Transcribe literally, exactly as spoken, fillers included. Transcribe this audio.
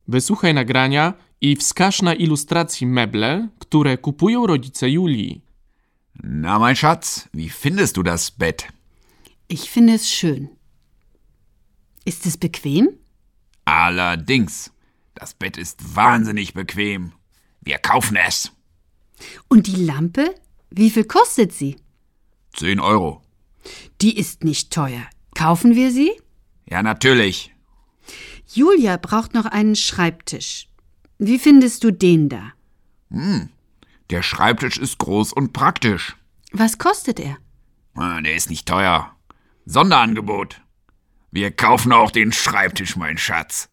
Wysłuchaj nagrania i wskaż na ilustracji meble, które kupują rodzice Julii. Na, mein Schatz, wie findest du das Bett? Ich finde es schön. Ist es bequem? Allerdings. Das Bett ist wahnsinnig bequem. Wir kaufen es. Und die Lampe? Wie viel kostet sie? Zehn Euro. Die ist nicht teuer. Kaufen wir sie? Ja, natürlich. Julia braucht noch einen Schreibtisch. Wie findest du den da? Hm, der Schreibtisch ist groß und praktisch. Was kostet er? Ah, der ist nicht teuer. Sonderangebot. Wir kaufen auch den Schreibtisch, mein Schatz.